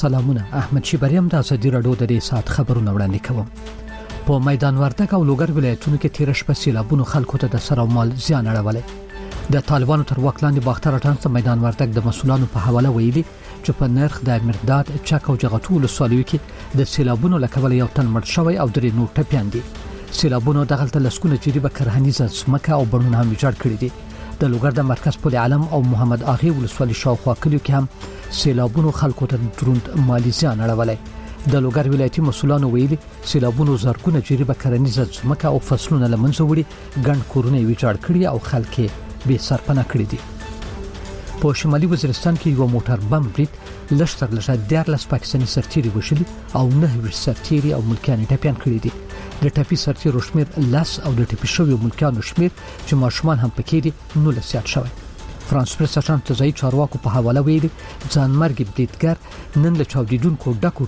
سلامونه. احمد شیبریم د ازادي رادیو د ساعت خبرونه وړاندې کوم. په میدان وردګ او لوګر ولایتونو کې تیر شپه سیلابونو خلکو ته د سر او مال زیان اړولی. د طالبانو تر واک لاندې باختر اټانس میدان وردګ د مسولانو په حواله ویلي چې په نرخ د مرداد چک او جغتو ولسوالیو کې د سیلابونو لکه یو تن مړ شوی او درې نور ټپیان دي. سیلابونو دغلت لسکونه جریبه کرهنیزه سمکه او بڼونه هم ویجاړ کړي دي. د لوګر د مرکز پل علم او محمد اغي ولسوالي شاوخوا کلیو کې هم سیلابونو خلکو ته دروند مالی زیان اړولی. د لوګر ولایتي مسولانو ویلي سیلابونو زرګونه جریبه کرهنیزه سمکه او فصلونه لمنځه وړي، ګڼ کورونه ویجاړ کړي او خلک بې سرپناه کړي دي. په شمالي وزیرستان کې یو موټر بم برید لشتر 14 پاکستاني سرتیري وشلي او 9 سرتیري او ملکیان ټپیان کړي دي. د ټپي سرتیرو شمیر لاس او د ټپي شویو ملکیانو شمیر چې ماشومان هم پکې دي 19 زیات شوی. فرانس پریس اژانس ته ځای چارواکو په حواله ویلي ځانمرګ بریدګر نن له چاودیدونکو ډکو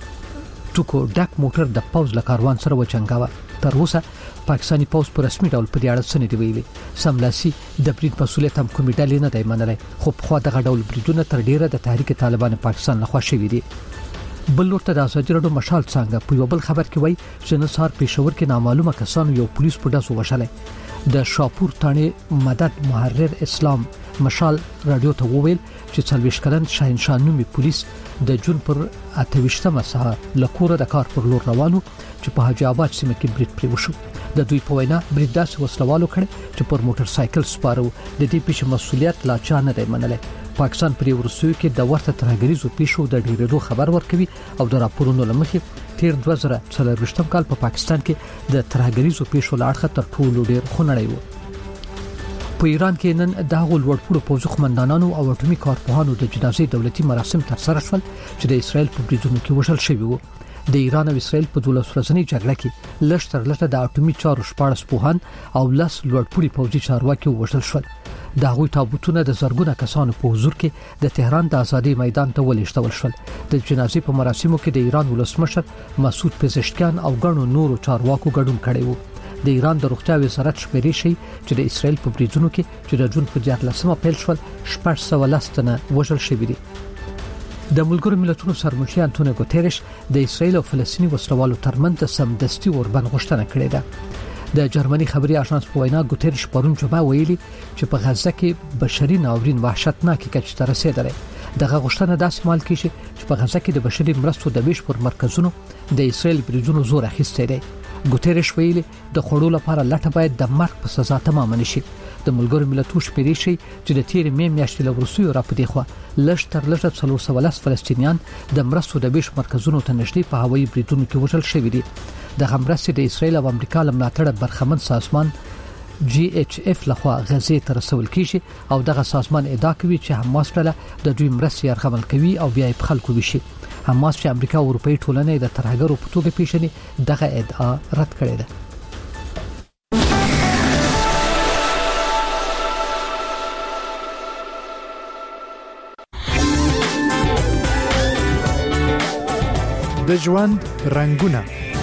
ټوکو ډک موټر د پوز له کاروان سره وچنګاوه. تر اوسه پاکستاني پوز په رسمي ډول په دې اړه څه نه دی ویلي. سملاسي د برید مسؤلیت هم کومې ډلې نه دی منلی، خو په خوا دغه ډول بریدونه تر ډیره د تحریک طالبان پاکستان لخوا شوي دي. بل لور ته د ازادي رادیو مشال څنګه په یو بل خبر کې وایي چې نن سهار پېښور کې نامعلومه کسانو یو پولیس په ډزو وشلی. د شاپور تانه مدد محرر اسلام مشال رادیو ته وویل چې 40 کلن شاهنشاه نومي پولیس د جون پر 28مه سهار لکوره د کار پر لور روانو چې په حاجی آباد سیمه کې برید پرې وشو. د دوی په وینا برید داسې وسلوالو کړ چې پر موټر سایکل سپارو. د دې پیښې مسؤلیت لا چا نه دی منلی. پاکستان پر ورسوي کې د ورته ترهګریزو پیښو د ډیرېدو خبر ورکوي او د راپورونو لمخې تیر 2024 کال په پاکستان کې د ترهګریزو پیښو لاړخه تر ټولو ډیر خونړی و. په ایران کې نن د هغو لوړپوړو پوځي قومندانانو او اټومي کارپوهانو د جنازې دولتي مراسم ترسره شول چې د اسرائیل په بریدونو کې وژل شوي وو. د ایران او اسرائیل په 12 ورځنۍ جګړه کې لشتر د اټومي چارو 14 پوهان او 10 لوړپوړي پوځي چارواکي وژل شول. د هغوی تابوتونه د زرګونه کسانو په حضور کې د تهران د ازادي میدان ته ولېږدول شول. د جنازې په مراسمو کې د ایران ولسمشر مسعود پزشکیان او ګڼو نورو چارواکو ګډون کړی وو. د ایران د روغتیا وزارت شمیرې شي چې د اسرائیل په بریدونو کې چې د جون په 14مه پیل شول 410 تنه وژل شوي دي. د ملګرو ملتونو سرمنشي انټونیو ګوتيريش د اسرائیل او فلسطیني وسلوالو ترمنځ سمدستي اوربند غوښتنه کړې ده. د جرمني خبري اژانس په وینا ګوتيريش پرون جمعه ویلي چې په غزه کې بشري ناورین وحشتناکه کچه ته رسیدلی. دغه غوښتنه داسې مال کیږي چې په غزه کې د بشري مرستو د ویش پر مرکزونو د اسرائیل بریدونو زور اخیستی دی. ګوتيريش ویلي د خوړو لپاره لټه باید د مرګ په سزا تمام نشي. د ملګرو ملتونو شمیرې شي چې د تیر مې میاشتې له وروسته را پدې خو لشتر 310 فلسطینیان د مرستو د ویش مرکزونو ته نږدې په هوایي بریدونو کې وژل شوي دي. د همرستې د اسرائیل او امریکا لمناټړ برخمن سازمان GHF لخوا غزې ته رسول کیږي او دغه سازمان ادعا کوي چې حماس ډله د دوی مرستې یرغمل کوي او بیا یې خلکو وشي. حماس چې امریکا او اروپאי ټولنې د ترهګرو په توګه پیژني دغه ادعا رد کړې ده. د ژوند رنگونه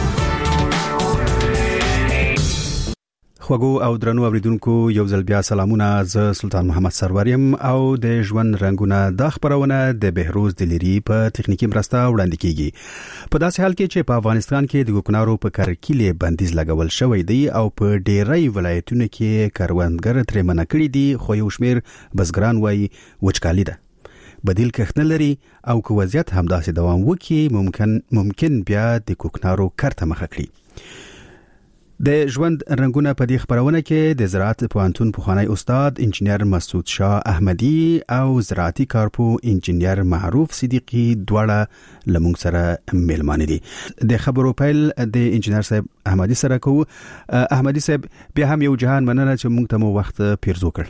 خوږو او درنو اوریدونکو یو ځل بیا سلامونه. زه سلطان محمد سروریم او د ژوند رنگونه د خبرونه د بهروز دلیری په تخنیکی مرسته وړاندې کیږي. په داسې حال کې چې په افغانستان کې د کوکنارو په کرکیلې بندیز لګول شوی دی او په ډیری ولایتونو کې کروندګر ترې منع کړي دي، خو یو شمیر بزګران وایي وچکالي ده، بدیل کښت نه لري او که وضعیت همداسې دوام وکړي ممکن بیا د کوکنارو کرته مخه کړي. د ژوند رنگونه په دې خبرونه کې د زراعت پوهنتون پخوانی استاد انجنیر مسعود شاه احمدی او زراعتي کارپو انجنیر معروف صدیقی دواړه لمونږ سره ملمانه دي. د خبرو پیل د انجنیر صاحب احمدی سره کوو. احمدی صاحب بیا هم یو جهان مننه چې موږ ته مو وخت پیرزو کړ.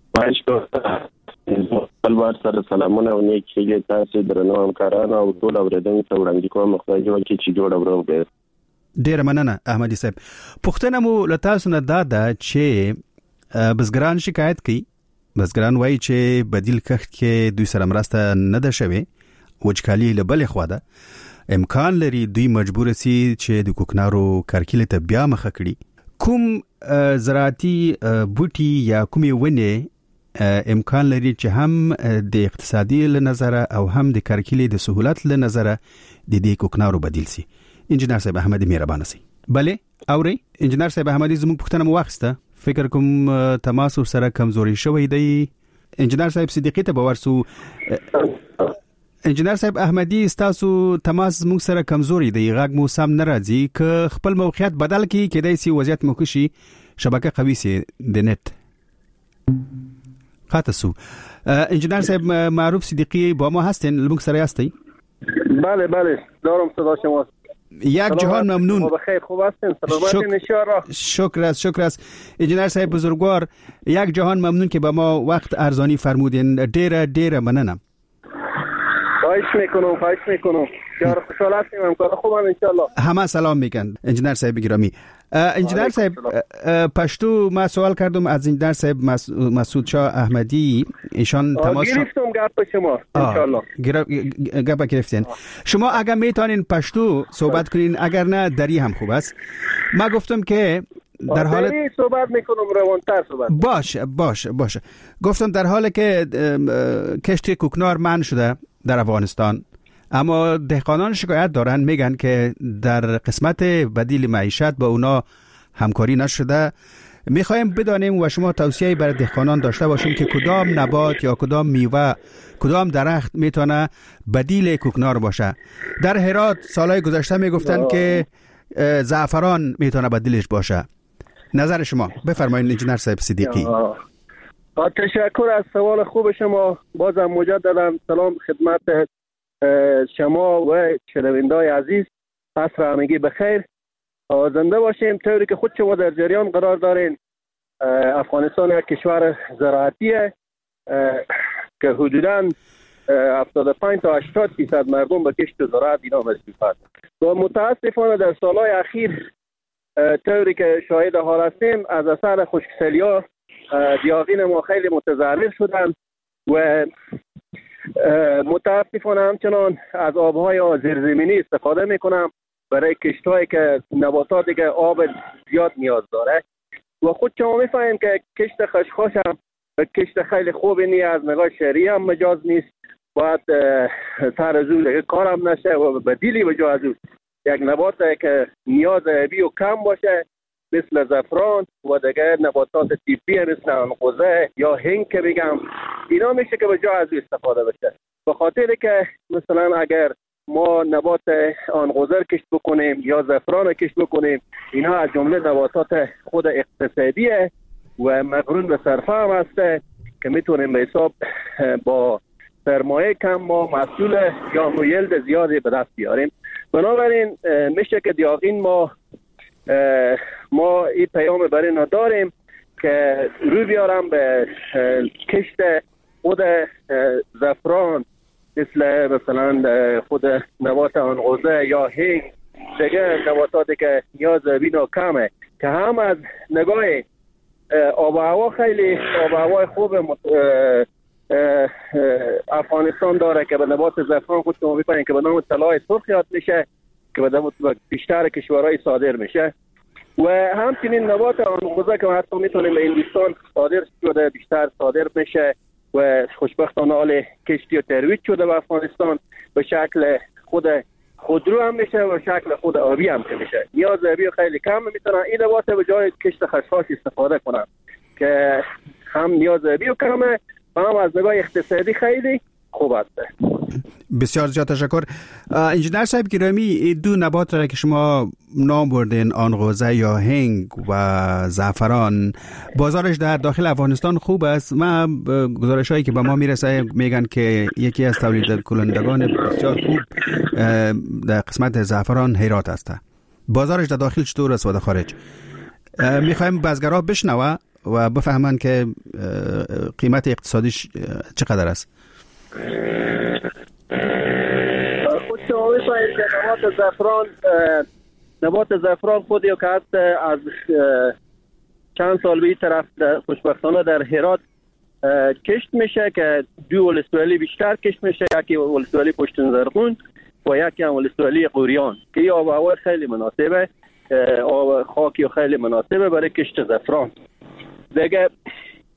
البته سره سلامونه او نیکی تاسو درنو همکارانو او ټول اوریدونکو ته وړاندې کوم خدای جوړ کړي چې جوړ ورو. ډیر مننه احمدی صاحب. پښتنه مو لتاسو نه دادا چې بزګران شکایت کوي. بزګران وایي چې بدیل کښت کې دوی سره مرسته نه ده شوی، وچکالي له بلې خوا ده، امکان لري دوی مجبور سي چې د کوکنارو کرکیلې ته بیا مخه کړي. کوم زراعتي بوټي یا کومې ونې امکان لري چې هم د اقتصادي لنظره او هم د کارکلي د سہولت لنظره د دې کوکنارو بدیل سي. انجنیر صاحب احمدي مهربان سي. بله اوري انجنیر صاحب احمدي زموږ پښتنه واخسته فکر کوم تماس سره کمزوري شوی دی. انجنیر صاحب صدیقی ته باورسو انجنیر صاحب احمدي تاسو تماس موږ سره کمزوري دی غږ مو سم نه راځي که خپل موقعیت بدل کی کېدای سي وضعیت مو کشي شبکه قوي سي د نت خاطسو. انجنیر صاحب معروف صدیقی با ما هستین موږ سره هستی؟ بله دارم صدا شما. یک جهان ممنون. بخیر خوب هستین سلامتین ان شاء الله. شکر است انجنیر صاحب بزرگوار یک جهان ممنون که با ما وقت ارزانی فرمودین. ډیره مننه. خواهش میکنم بسیار خوشحال هستیم همکار خوبم ان شاء الله. همه سلام میگن انجنیر صاحب گرامی. انجنیر صاحب پشتو ما سوال کردم از انجنیر صاحب مسعود شاه احمدی ایشان تماس گرفتم گپ شما ان شاء الله. گپ گرفتین. شما اگر میتونین پشتو صحبت کنین اگر نه دری هم خوب است. ما گفتم که در حال صحبت میکنم روانتر صحبت باشه گفتم در حالی که کشتی کوکنار منع شده در افغانستان اما دهقانان شکایت دارن میگن که در قسمت بدیل معیشت با اونا همکاری نشده. میخوایم بدانیم و شما توصیه برای دهقانان داشته باشین که کدام نبات یا کدام میوه کدام درخت میتونه بدیل کوکنار باشه. در هرات سالهای گذشته میگفتن که زعفران میتونه بدیلش باشه. نظر شما بفرمایید انجنیر صاحب صدیقی. تشکر از سوال خوب شما. بازم مجددا سلام خدمت شما و شنونده‌های عزیز. عصر همگی بخیر. زنده باشیم. طوری که خود شما در جریان قرار دارین افغانستان یک کشور زراعتیه که حدوداً 75 تا 80% مردم به کشت و زراعت اینا مصروفند و متاسفانه در سالهای اخیر طوری که شاهد حال هستیم از اثر خشکسالی‌ها دیاغین ما خیلی متضرر شدن و متاسفانه همچنان از آبهای زیرزمینی استفاده میکنم برای کشت‌هایی که نباتاتی که آب زیاد نیاز داره و خود شما میفهمیم که کشت خشخاش هم کشت خیلی خوبی نیست. از نگاه شهری هم مجاز نیست. باید سر از اون کار هم نشه و بدیلی به جای از اون یک نبات که نیاز آبی و کم باشه مثل زعفران و دیگر نباتات تیپی مثل عنقوزه یا هنگ که بگم اینا میشه که به جای از استفاده بشه. به خاطر که مثلا اگر ما نبات عنقوزه کشت بکنیم یا زعفران کشت بکنیم اینا از جمله نباتات خود اقتصادیه و مقرون به صرفه هم هسته که میتونیم به حساب با سرمایه کم ما محصول یا یلد زیادی به دست بیاریم. بنابراین میشه که دیاغین ما این پیام برای اینا داریم که روی بیارم به کشت خود زعفران مثلا خود نبات عنقوزه یا هنگ دیگه نباتاتی که نیاز آبی کمه که هم از نگاه آب و هوا خیلی آب و هوای خوب افغانستان داره که به نبات زعفران خود شما می‌بینید که به نام طلای سرخ یاد میشه که به بیشتر کشورهای صادر میشه و همچنین نبات عنقوزه که حتی میتونیم به هندوستان صادر شده بیشتر صادر میشه و خوشبختانه حال کشتی و ترویج شده به افغانستان به شکل خودرو هم میشه و شکل خود آبی هم که میشه. نیاز آبی خیلی کم میتونن این نبات به جای کشت خشخاش استفاده کنن که هم نیاز آبی کمه و هم از نگاه اقتصادی خیلی خوب است. بسیار زیاد تشکر. انجنیر صاحب گرامی دو نبات را که شما نام بردین عنقوزه یا هنگ و زعفران بازارش در داخل افغانستان خوب است. ما گزارش هایی که به ما میرسه میگن که یکی از تولید کنندگان بسیار خوب در قسمت زعفران هرات است. بازارش در داخل چطور است و در خارج؟ میخوایم بازارها بشنوه و بفهمن که قیمت اقتصادیش چقدر است. خود شما می‌فهمید که نبات زعفران خودی که هست از چند سال به این طرف خوشبختانه در هرات کشت میشه که دو ولسوالی بیشتر کشت میشه، یکی ولسوالی پشتون زرغون و یکی هم ولسوالی قوریان که این آب و هوا خیلی مناسبه، آب خاکی خیلی مناسبه برای کشت زعفران. دیگه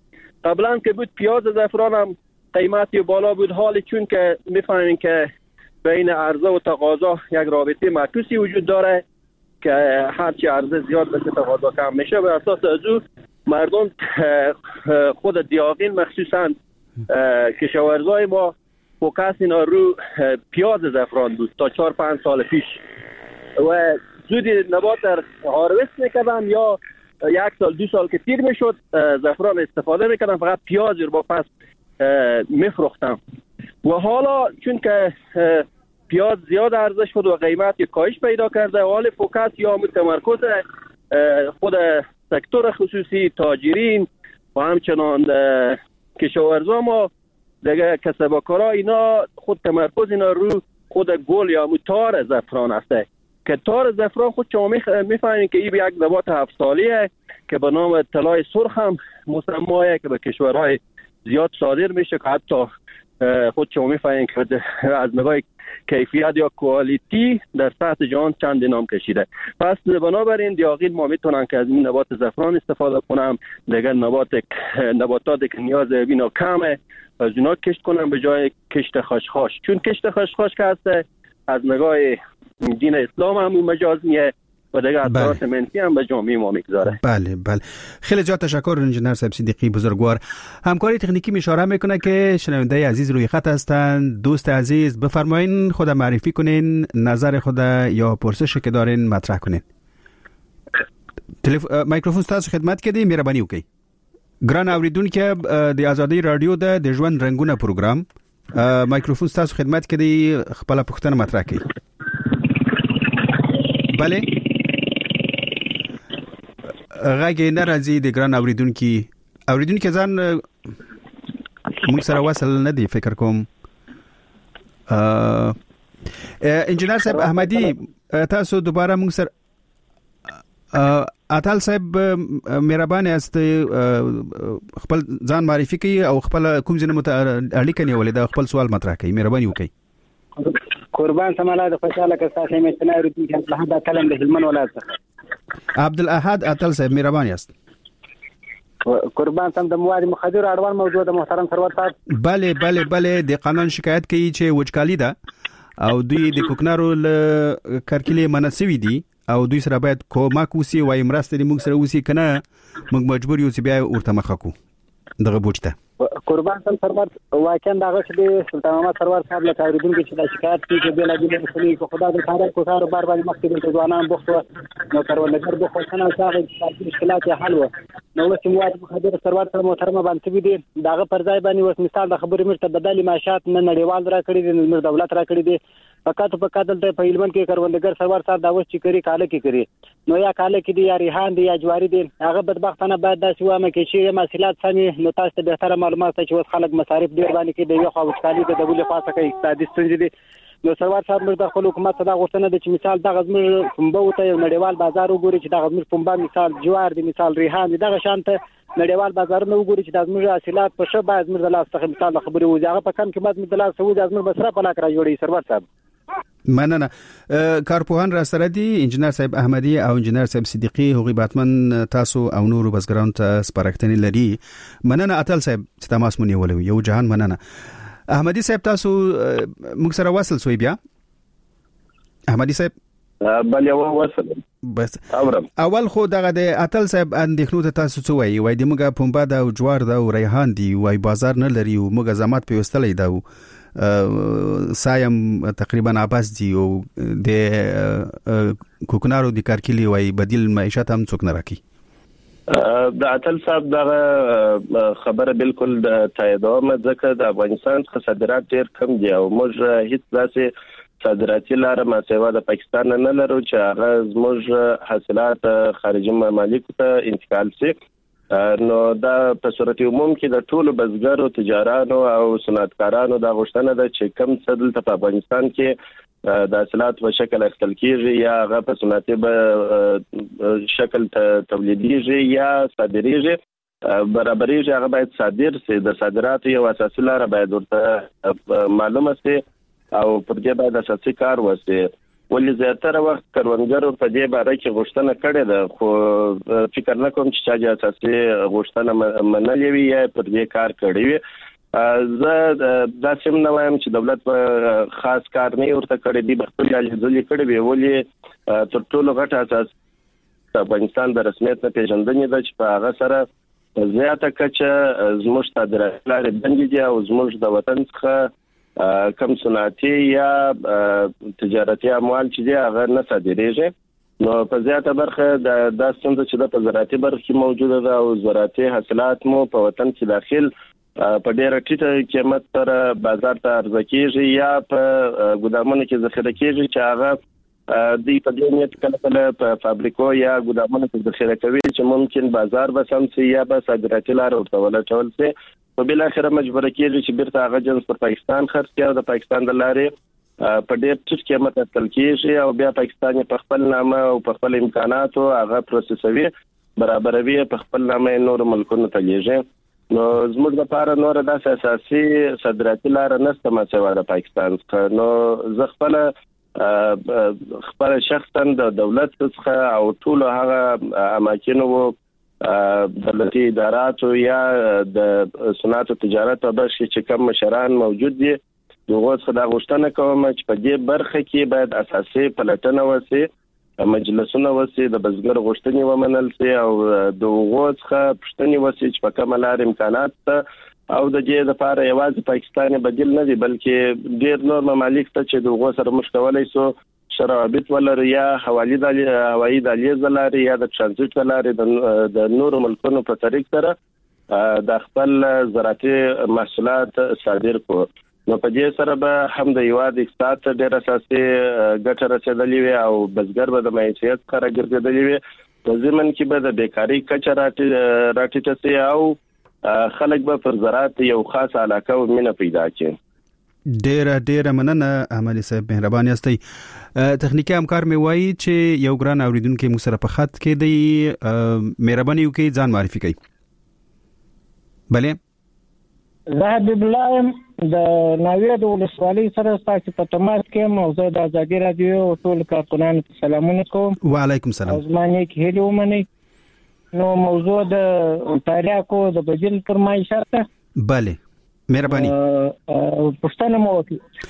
قبلا که بود پیاز زعفران هم قیمتی بالا بود، حالی چون که میفهمین که بین عرضه و تقاضا یک رابطه معکوسی وجود داره که هرچی عرضه زیاد بشه تقاضا کم میشه. به اساس از او مردم خود دیاقین مخصوصا کشاورزای ما فوکس اینا رو پیاز زعفران بود تا 4-5 سال پیش و زودی نبات در هارویست میکردن یا 1 سال 2 سال که تیر میشد زعفران استفاده میکردن، فقط پیاز رو با پس میفروختن. و حالا چون که پیاز زیاد عرضه شد و قیمت کاهش پیدا کرده، حال فوکس یا تمرکز خود سکتور خصوصی، تاجرین و همچنان کشاورزا ما دیگه کسبکارا اینا خود تمرکز اینا رو خود گل یا تار زعفران است که تار زعفران خود شما میفهمید که این یک نبات 7 سالیه که به نام طلای سرخ هم مسماه که به کشورهای زیاد صادر میشه که حتی خود شما میفهمید که از نگاه کیفیت یا کوالیتی در سطح جهان چند نام کشیده. پس بنابراین دیاقین ما میتونن که از این نبات زعفران استفاده کنم، دیگر نباتاتی که نیاز بینا کمه از اینا کشت کنم به جای کشت خشخاش، چون کشت خشخاش که هست از نگاه دین اسلام هم مجاز نیه و دیگه اثرات منفی هم به جامعه ما میگذاره. بله خیلی زیاد تشکر انجینر صاحب صدیقی بزرگوار. همکاری تکنیکی اشاره میکنه که شنونده عزیز روی خط هستند. دوست عزیز بفرمایین خود معرفی کنین، نظر خود یا پرسشی که دارین مطرح کنین. میکروفون تاسو خدمت کړي، مهرباني وکړئ. ګران اوریدونکو د آزادۍ رادیو د ژوند رنگونه پروګرام میکروفون تاسو خدمت کړي، خپل پوښتنه مطرح کړئ. بله غږی ناراضي د ګران اوریدونکو ځان موږ سره وصل نه دی فکر کوم. انجینر صاحب احمدی تاسو دوباره موږ سره اتل صاحب مهربان است خپل ځان معرفي کړئ او خپل کوم ځنه اړیکه نیولې دا خپل سوال مطرح کړئ، مهرباني وکړئ. قربان سماله د خوشاله که تاسو مې استنارو دي چې الله دا کلم د هلمن ولایت څخه عبدالاحد اتل صاحب مهربان است. قربان سم د مواد مخدر اړوند موضوع د محترم سرور صاحب بله د قانون شکایت کوي چې وچکالي ده او دوی د کوکنارو کارکلي مناسوي دي او دوی سره باید کومک وسی وای مرسته موږ سره وسی کنه موږ مجبور یو چې بیا ورته مخکو دغه بوجته. قربان سم سرور واقعا دغه چې سلطان محمد سرور صاحب له اوریدونکو چې د شکایت کوي چې بلا بلا مسلې کو خدای د تاریخ کو کار بار بار مخکې د ځوانان بوخت نو کارولګر بوخت نه ځاغي چې مشکلات حل و نو چې مواد مخدر سرور سره محترم باندې دي دغه پر ځای باندې وس مثال د خبرې مرته بدلی معاشات نه نړیوال را کړی دي، نو دولت را کړی دي فقط دلته په هلمند کې کاروندګر سرور صاحب دا وس چې کری کاله کې کری نو یا کاله کې دی یا ریحان دی یا جواری دی، هغه بدبختانه باید داسې وامه کې چې محصولات سمي نو تاسو ته به تر معلومات چې وس خلک مصارف ډیر باندې کې دی یو خو وچکالي د دولت خاصه کې اقتصادي ستونزې دي. نو سرور صاحب موږ د خپل حکومت څخه غوښتنه ده چې مثال دغه زموږ پنبه ته یو نړیوال بازار وګوري چې دغه زموږ پنبه مثال جوار دی مثال ریحان دی دغه شانته نړیوال بازارونه وګوري چې د زموږ حاصلات په شبه زموږ د لاس څخه مثال خبرې وځي هغه په کم قیمت مې د لاس وځي زموږ مصرف علاقه را جوړي. سرور صاحب مننه. کارپوهان را سره دي انجینر صاحب احمدی او انجینر صاحب صدیقی هغوی باتمن تاسو او نورو بزګرانو ته سپارښتنې لري. مننه اتل صاحب چې تماس مونږ نیولې یو جهان مننه. احمدی صاحب تاسو موږ سره وصل سوی بیا احمدی صاحب بل یو وصل بس امرم اول خو دغه د اتل صاحب اندېښنو ته تاسو څه وایي وای د موږ پنبه دا او جوار دا او ریحان دی وای بازار نه لري او موږ زمات پیوستلې دا سایم تقریبا عباس دی او د کوکنارو د کارکلی وای بدیل معیشت هم څوک نه راکي. د اتل صاحب دغه خبره بالکل د تاییدوم ځکه د افغانستان صادرات ډیر کم دي او موږ هیڅ داسې صادراتي لاره ما سیوا د پاکستان نه لرو چې هغه زموږ حاصلات خارجي ممالکو ته انتقال شي. نو دا په صورت عموم کې د ټولو بزګرو تجارانو او صنعتکارانو د غوښتنه ده چې کم څه دلته په افغانستان کې د حاصلات په شکل اخیستل کیږي یا هغه په صنعتي شکل تولیدیږي یا صادریږي برابرېږي هغه باید صادر شي. د صادراتو یو اساسي لاره باید ورته معلومه شي او پر دې باید اساسي کار وشي. ولې زیاتره وخت کروندګرو په دې باره کې غوښتنه کړې ده خو فکر نه کوم چې چا اساسي غوښتنه منلې وي یا پر دې کار کړی وي. زه دا سم نه وایم چې دولت خاص کار نه ورته کړی دی خپل ځلې کړی وي ولې تر ټولو غټه اساس افغانستان د رسمیت نه پیژندنې ده چې په هغه سره زیاته کچه زموږ صادرات لري بندي دي او زموږ د وطن څخه کم صنعتي یا تجارتي اموال چې دی هغه نه صادریږي. نو په زیاته برخه د ستونزه چې د زراعتي برخه کې موجوده ده او زراعتي حاصلات مو په وطن کې داخل په ډېر ټیټه قیمت سره بازار ته عرضه کیږي یا په ګودامونو کې ذخیره کیږي چې هغه د په دې نیت کله په فابریکو یا ګودامونو کې ذخیره کوي چې ممکن بازار به سم سي یا به صادراتي لار ورته ولټول شي په بل اخر مجبور کیږي چې بیرته هغه جنس پر پاکستان خرڅ کړي او د پاکستان د لارې په ډېر ټیټ قیمت اخیستل کیږي او بیا پاکستان په خپل نامه او په خپل امکاناتو هغه پروسسوي برابروي په خپل نامه نور ملکونو ته لیږي. نو زموږ لپاره نور داسې اساسي صادراتي لار نشته ما سوا د پاکستان څخه. نو زه خپل شخصا د دولت څخه او ټول هغه اماکنو دولتي اداراتو یا د صنعت او تجارت په برخه کې کوم مشران موجود دي دغه څخه دا غوښتنه کوم چې په دې برخه کې باید اساسي پلټنه وشي مجلسونه وشي د بزګر غوښتنې ومنل شي او دغه څخه پښتني وشي چې په کومه لار امکانات او د دې لپاره یوازې پاکستان بدیل نه دی بلکې ډېر نور ممالک ته چې دغه سره مشکلای سو شرابط ولري یا حوالی دالیز لري یا د ترانزیت لري د نور ملکونو په طریق سره د خپل زراعتي محصولات صادر کو. نو په دې سره به هم د یواد اقتصاد ډېر اساسي ګټه رسیدلې وي او بزګر به د معیشت سره ګرځېدلې وي په ضمن کې به د بیکاری کچه راټیټه شي او خلک به پر زراعت یو خاص علاقه او مینه پیدا کړي. ډېر مننه عملی صاحب مهربان یاستئ. تخنیکی همکار مې وایي چې یو ګران اوریدونکو مو سره په خط کې دی مهرباني وکړئ ځان معرفي کړئ. بله زه حبیب الله د ناوې د ولسوالۍ سره تاسو په تماس کې موضوع د ازادي رادیو او ټول کارکونانو ته سلامونه کوم. وعلیکم السلام. زمانه کې هلي ومني. نو موضوع د تاریخو د بدیل فرمایشات. بله مهرباني. پښتنه مو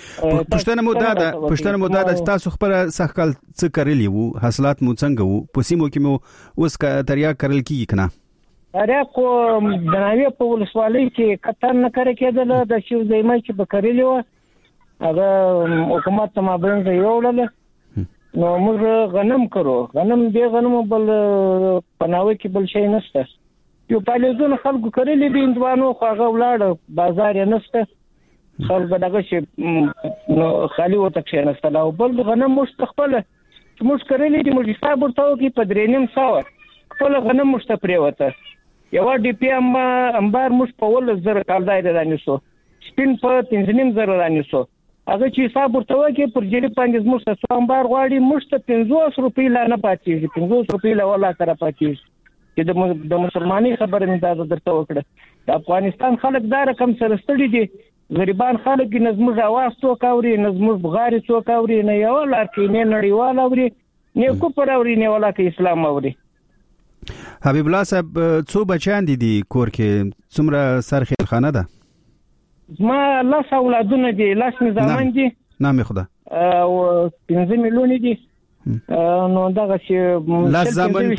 دا د تاسو خبره سخکل څه کړلی وو حاصلات مو څنګه وو په سیمو کې مو اوس تریا کړل کیږي کنه تاریخو د ناوې په ولسوالۍ کې کتن نه کړی کېدل د شیو زېمای چې بکرلی و هغه حکومت ته مابین یوړل. نو موږ غنم کړو دې غنم بل پناوي کې بل شي نشته یو پالیزون خلکو کړلی دي اندوانو خو هغه ولاړ بازار یې نشته خلک دغه شي خالي وته کې نشته او بل غنم مستقبل موږ کړلی دي موږ حساب ورته کې په 3.5 خپل غنم مستپری وته یو ډي پی امبار موږ په ول زر کالدای رانه سو سپین په 3.5 زر رانه سو هغه چې حساب ورته کې پر جری باندې موږ څه امبار غواړي موږ ته 500 روپۍ لا نه پاتېږي 500 روپۍ لا ولا سره پاتېږي چې د مسلمانۍ خبره مې دا درته وکړه. د افغانستان خلک دا رقم سره ستړي دي غریبان خلک نه زموږ आवाज څوک اوري نه زموږ بغاري څوک اوري نه یو لار کې نه نړیوال اوري نه کو پر اوري نه ولا کې اسلام اوري. حبیب الله صاحب څو بچیان دي کور کې څومره سرخیل خانه ده؟ ما لاس اولادونه دي لاس نظامان دي نام خدا او 15 میلیون دي نو دغه چې لاس زمن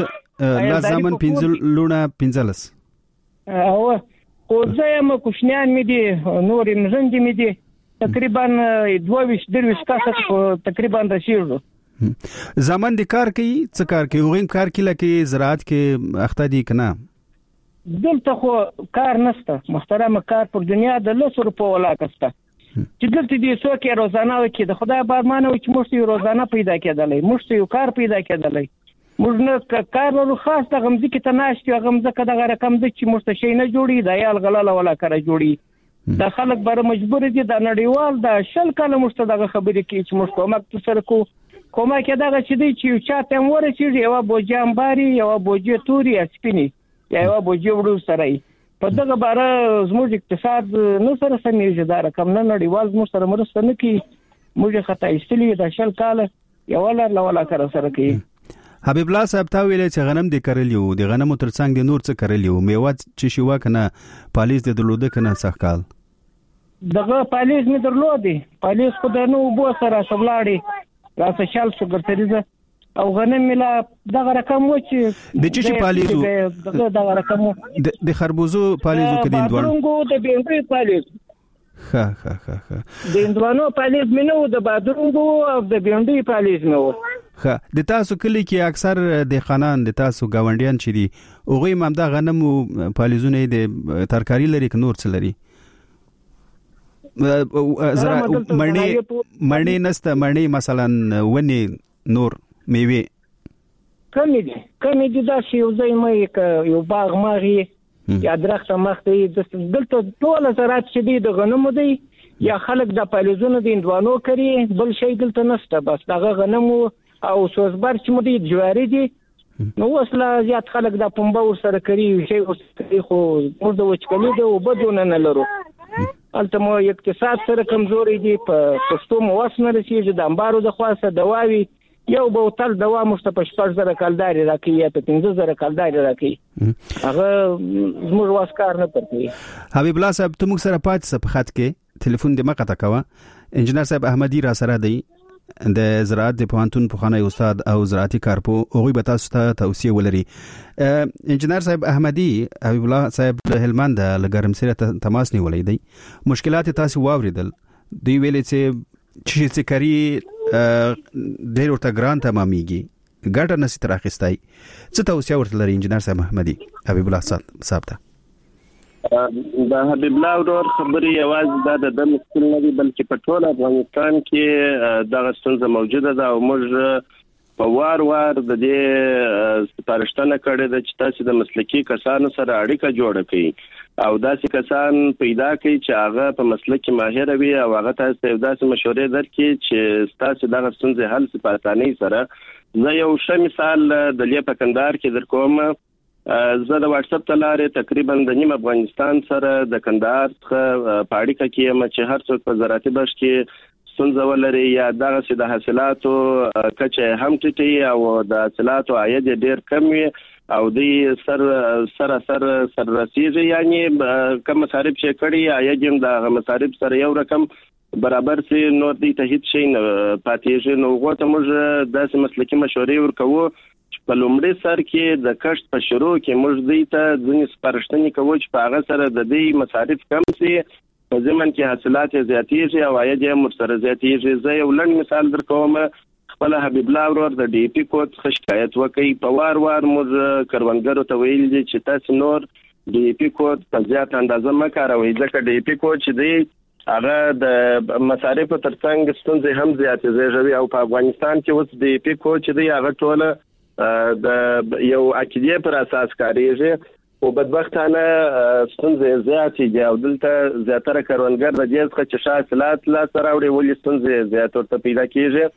15 لونه 15 او خو زم کوشنیان مې دي نور مزند مې دي تقریبا 22 کاسه تقریبا رسیدو. زمن د کار کوي څه کار کوي وغیم کار کې لکه زراعت کې اخته دي کنه دلته خو کار نشته محترم کار پر دنیا د 100 روپو ولا کسته چې دلته دي څوک روزانه وکي د خدای بارمانه وکي موږ یو روزانه پیدا کېدلای موږ یو کار پیدا کېدلای موږ نه کار ورو خاص د غمزه کې تناشتي غمزه کده رقم د چې موږ شي نه جوړي د یال غلاله ولا کار جوړي د خلک بر مجبور دي د نړیوال د شل کله موږ دغه خبرې کې چې موږ کومک سره کومه کې دغه چې دی چې چاته ورسې یو بوجام باري یو بوجي توري سپینی یو بوجي وړو سره په دغه بار زموږ اقتصاد نو سره سمېږي دا رقم نه نړیوال موږ سره مرسته نه کوي موږ خطا ایستلې د شل کال یو ولا سره کوي. حبیب الله صاحب تا ویلې چې غنم دې کړلیو د غنمو ترڅنګ د نور څه کړلیو میوه چې شو کنه پالیز د درلوده کنه سخکال دغه پالیز می درلودي پالیز خو د نو بو سره سبلاړي راسه شال سګرتریزه او غنم ملا دغه رقم و چې د چی پالیزو دغه رقم د خربوزو پالیزو کې د بادرونګو د بیندوی پالیز ها د اندوانو پالیز مینو د بادرونګو او د بیندوی پالیز مینو. د تاسو کلی کې اکثر د خانان د تاسو گاونډیان چې دي اوغه ممدا غنم او پالیزونه د ترکاری لري ک نور څه لري زرا مړنی نسته مړنی مثلا ونی نور میوه کمی دي دا شی یو ځای مې یو باغ ماغي یا درخته مخته دلته ټول زراعت چې دی د غنمو دی یا خلک د پالیزونو د اندوانو کوي بل شي دلته نشته بس دغه غنمو او سوزبر چې مو دي جواری دي نو وسله زیات خلک د پنبه ور سره کوي شي خو موږ د وچکلي د وبدونه نه لرو الته مو اقتصاد سره کمزوري دي په پښتو مو وسنه رسیږي د انبارو د خاصه دواوي یو بوتل دوا مستپش 4000 کالداري راکې یا 15000 کالداري راکې هغه زموږ واسکار نه پرتوي. حبیب الله صاحب ته موږ سره پات صف خط کې ټلیفون د مقطع کوا انجنیر صاحب احمدی را سره دی د زراعت د پوهنتون پوخانه استاد او زراعتي کارپو اوغي به تاسو ته توصيه ولري. انجنیر صاحب احمدی حبیب الله صاحب د هلمند لګرم سره تماس نیولې دی مشکلات تاسو واوریدل دی ویلې چې کاری ډېر ورته ګران تمامېږي ګټه نسی تر اخیستای څه توصيه ورته لري انجنیر صاحب احمدی حبیب الله صاحب ته د حبیب الله ورور خبري یوازې د مشکل نه دی بلکې په ټول افغانستان کې دغه ستونزه موجوده ده او موږ په وار د دې سپارښتنه کړې ده چې تاسو د مسلکي کسانو سره اړیکه جوړه کړئ او داسې کسان پیدا کړئ چې هغه په مسلک کې ماهر وي او هغه تاسو ته داسې مشورې درکړي چې تاسو دغه ستونزې حل سپارښتنې سره زه یو ښه مثال د لیپا کندهار کې درکوم. زه د واتس اپ تلارې تقریبا د نیم افغانستان سره د کندهار څخه په اړیکه کې یم چې هر څوک په زراعتي برخه کې ستونزه ولري یا دغه چې د حاصلاتو کچه هم ټیټي او د حاصلاتو عاید ډیر کم وي او دی سر رسیږي یعنی کم مصارف چې کړي عاید هم د مصارف سره یو رقم برابر سي نور دی ته هیڅ شي نه پاتېږي. نو غوته موږ داسې مسلکي مشورې ورکوو چې په لومړي سر کې د کښت په شروع کې موږ دی ته ځینې سپارښتنې کوو چې په هغه سره د دې مصارف کم سي په ځمن کې حاصلات زیاتېږي او عاید یې مرسره زیاتېږي. زه یو لنډ مثال درکوم خپل حبیب الله ورور د ډي پی کوډ څخه شکایت وکړي په وار موږ کروندګرو ته ویل دي چې تاسو نور ډي پی کوډ په زیات اندازه مه کاروئ ځکه ډي پی کوډ چې دی هغه د مصارفو ترڅنګ ستونزې هم زیاتېږي او په افغانستان کې اوس ډي پی کوډ چې دی هغه ټول د یو عقیدې پر اساس کاریږي او بدبختانه ستونزې زیاتې دي او دلته زیاتره کروندګر د دې څخه چې حاصلات لا سره وړي ولې ستونزې زیات ورته پیدا کیږي.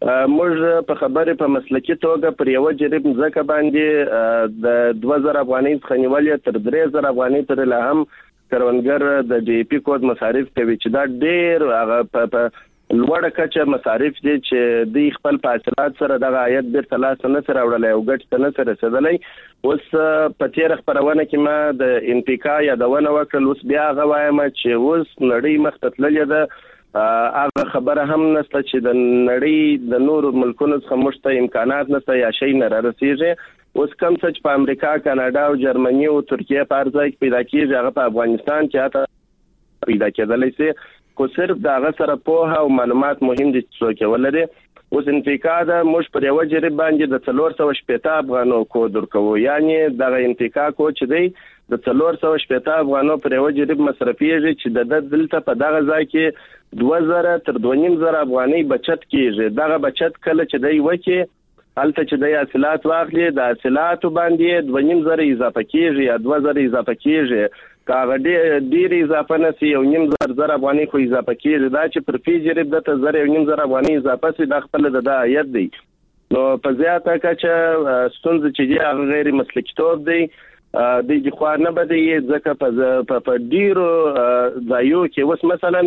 موږ په خبره په مسلکي توګه پر یو جریب ځکه باندې د 2000 افغانۍ څخه نیولې تر 3000 افغانۍ تر له هم کروندګر د ډي پی کوډ مصارف کوي چې دا ډېر هغه په لوړه کچه مصارف دي چې د خپل حاصلات سره د عاید د ثلاثه نه سره وړلای او ګټ نه سره رسیدلای. اوس په تیر خبرونه کې ما د انپیکا یادونه وکړل اوس بیا غوایم چې اوس نړۍ مختلفه ده هغه خبره هم نشته چې د نړۍ د نور ملکونو څخه مشته امکانات نشته یا شي نه رسیږي. اوس کوم څه چې په امریکا کاناډا او جرمني او ترکیه په ارزای کې پیدا کیږي هغه په افغانستان کې اته پیدا کېدلای شي کو صرف دا هغه سره په او معلومات مهم دي چې ولري. اوس انتقا دا مش پر یو جریب باندې د 480 افغانو کود ورکو یعنی دا انتقا کو چې دی د 480 افغانو پر یو جریب مصرفيږي چې د دلته په دغه ځای کې 2000 تر 2500 افغاني بچت کیږي. دغه بچت کله چې دی وکی هلته چې د حاصلات واخلي د حاصلات باندې 2500 اضافه کیږي یا 2000 اضافه کیږي کاغه ډیر اضافه نسی یو نیم زر افغاني خو اضافه کیږي دا چې پر فی جریب د زر یو نیم زر افغاني اضافه سي د خپل د عاید دی. نو په زیاته کچه ستونزې چې دی هغه غیر مسلکي توب دی د خو نه بده ځکه په ډیرو ځایو کې اوس مثلا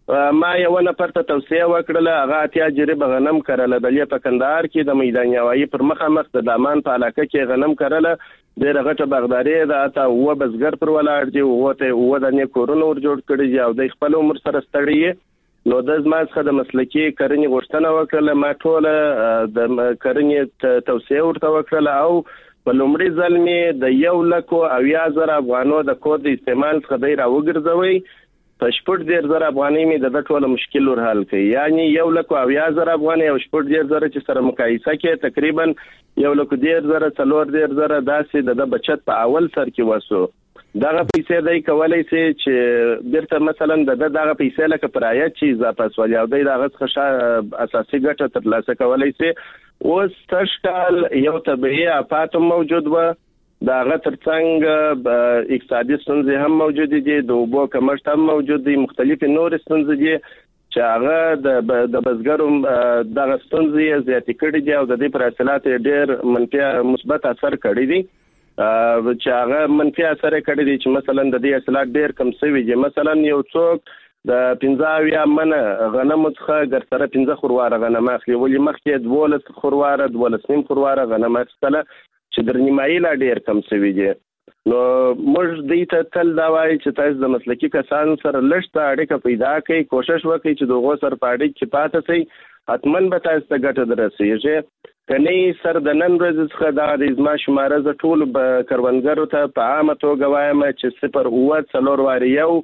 ما یو نفر ته توصیه وکړه هغه اتیا جریبه غنم کرله د په کندهار کې د میدان یوایي پر مخامخ د دامان په علاقه کې غنم کرله ډېره غټه باغداري ده اته و بزګر پر ولاړ دي و د نه کورونو ور جوړ کړي دي او د خپل عمر سره ستړي نو د زما څخه د مسلکي کرنې غوښتنه وکړه ما ټول د کرنې توصیه ورته وکړه او په لومړي ځل مې د 1,80,000 افغانو د کود استعمال څخه دی راوګرځوي په 14,000 افغانۍ مې د ټول مشکل ور حل کړي یعنی 1,80,000 افغانۍ او 14,000 چې سره مقایسه کې تقریبا 1,10,000 4,000 داسې د بچت په اول سر کې وسو دغه پیسې دای کولای شي چې بیرته مثلا دغه پیسې لکه پرایت چې اضافه سوال او دغه څخه اساسي ګټه ترلاسه کولای شي اوس تشکال یو طبيعي آفات موجود و دغه ترڅنګ اقتصادي ستونزې هم موجود دي د اوبو کمښت هم موجود دي مختلف نور ستونزې دي چې هغه د بزګرو دغه ستونزې زیاتې کړي دي او د دې پر حاصلات ډېر منفي مثبت اثر کړی دي چې هغه منفي اثر کړی دي چې مثلا د دې حاصلات ډېر کم شوي دي مثلا یو څوک د 15 من غنم څخه ګرځره 15 خورواره غنم اخلي ولې مخکې 12 خورواره 12 خورواره غنم اخلي چې درنیمایي لا ډیر کم شوی دی نو موږ دې ته تل دا وایي چې تاسو د مسلکي کسانو سره لږ اړیکه پیدا کړئ کوشش وکړئ چې دغه سره پاړې کې پاتې شي حتمن به تاسو ته ګټه درسیږي کني سر د نن ورځ څخه د ازما شماره ز ټول کروندګرو ته په عامه توګه وایم چې 0.4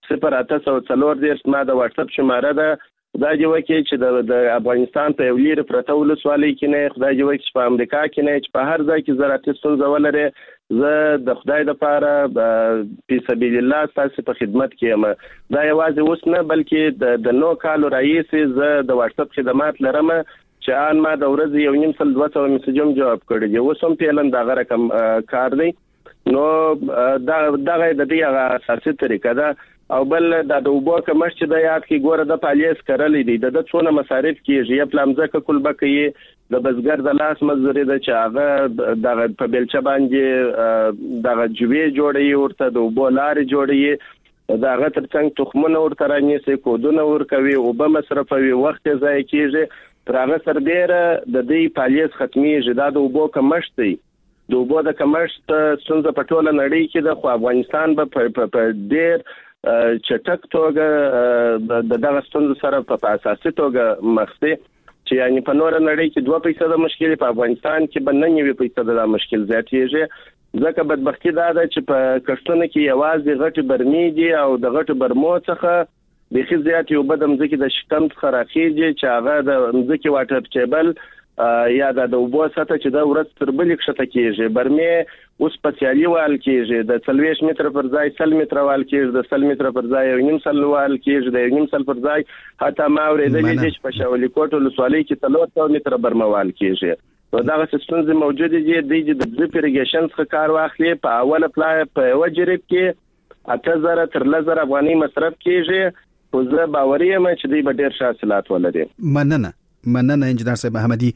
0.8 ما د واتس اپ شماره ده دا جوړ کې چې د افغانستان په یو لیر پرته ولسوالۍ کې نه خدای جوړ چې په امریکا کې نه چې په هر ځای کې زراعتي ستونزه ولري زه د خدای د پاره په سبیل الله تاسو په خدمت کې یم دا یوازې اوس نه بلکې د نو کال رئیس زه د واتس اپ خدمات لرم چې ان ما د ورځې یو نیم سل 200 میسجوم جواب کړی دی اوس هم په لن دا رقم کار دی نو دا د دې اساسي طریقه ده او بل د اوبو کمښت چې د یاد کې ګوره د پالیس کړلې دي د څونه مصارف کیږي یا پلامځکه کول بکې د بزګر د لاس مزوري د چاغه د په بلچ باندې د جوی جوړي ورته د اوبو لارې جوړي دا غ ترڅنګ تخمونه ورته رانیسي کودونه ورکوي او به مصرفوي وخت ضایع کیږي تر هغه سربېره د دې پالیس ختمي د اوبو کمښت دی د اوبو د کمښت څنګه په ټوله نړۍ کې د افغانستان په ډېر چټک توګه دغه ستونزو سره په اساسي توګه مخ دي چې یعنی په نور نړۍ کې 2% د مشکل په افغانستان کې بننه 9% د مشکل زیاتېږي ځکه بدبختی دا ده چې په کښتونه کې یوازې غټي برمي دي او د غټو برمو څخه د خزيات یو بدم ځکه د شکم څخه راخیږي چې هغه د ځکه واټر ټیبل یا د اوبو سطح چې د ورځ تر بلې کښته کېږي برمه اوس سپیشالي وال کېږي د 40 متر پر ځای 100 متر وال کېږي د 100 متر پر ځای یو نیم سل وال کېږي د یو نیم سل پر ځای حتی ما ورېدلې چې په شاولي کوټ ولسوالۍ کې 300 متر برمه وال کېږي نو دا څه موجود دي د ډریپ اریګیشن څخه کار واخلي په اوله پلای په وجریب کې 8000 تر 1000 افغاني مصرف کېږي خو زه باوري یم چې دوی به ډېر حاصلات ولري مننه انجنیر صاحب محمدي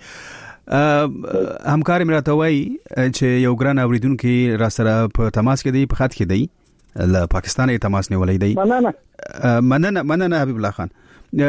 همکار مراته وای چې یو ګران اوریدونکو را سره په تماس کې دی په خط کې دی له پاکستان یې تماس نیولې دی مننه حبیب الله خان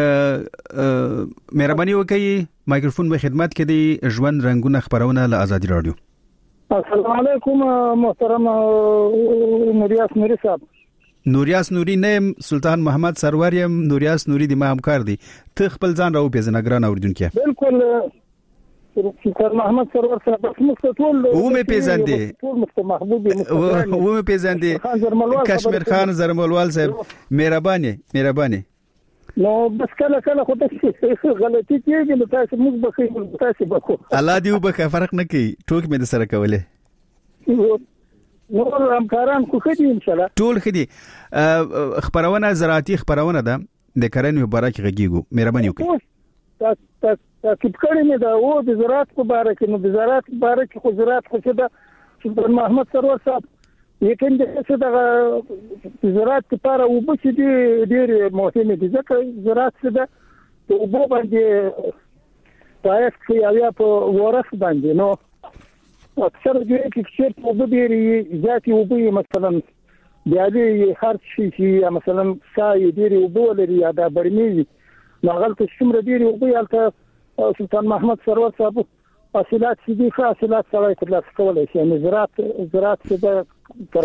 مهرباني وکړئ مایکروفون په خدمت کې دی ژوند رنگونه خبرونه له آزادي رادیو السلام علیکم محترم نوریاس نوری صاحب نوریاس نوری نیم سلطان محمد سرور یم نوریاس نوری د ما همکار دی ته خپل ځان راو پیژنه ګران اوریدونکو بالکل سلطان محمد سرور صاحب مستطول و مې پیژندې ټول محبوب و مې پیژندې کشمیر خان زرمولوال صاحب مهرباني نو بس کله خو ته غلطي کېږي نو تاسو موږ بخښو تاسو بخښو الله دې وبخښه فرق نه کوي ټوک مې د سره کوله نور همکاران خو خدي ان شاء الله ټول خدي خبرونه زراعتي خبرونه ده د کرنې مبارک غږیږو مهرباني وکړئ تاکید کړی مې دا و د زراعت په اړه کې نو د زراعت په اړه کې خو زراعت خو چې دا سلطان محمد سرور صاحب یقین دې چې دا زراعت لپاره اوبه چې ډېر مهم دي ځکه زراعت څه ده د اوبو باندې پایښت کوي یا په ورث باندې نو اکثر دې کې چې په اوبه ډېرې ذاتي اوبه مثلا بیا دې هر شي چې مثلا سای ډېری وبولري یا د برمي ناغل ته څومره ډېری وبولته سلطان محمد سرور صاحب حاصلات دي حاصلات سره ترلاسه کولای شي. یعنی زراعت څخه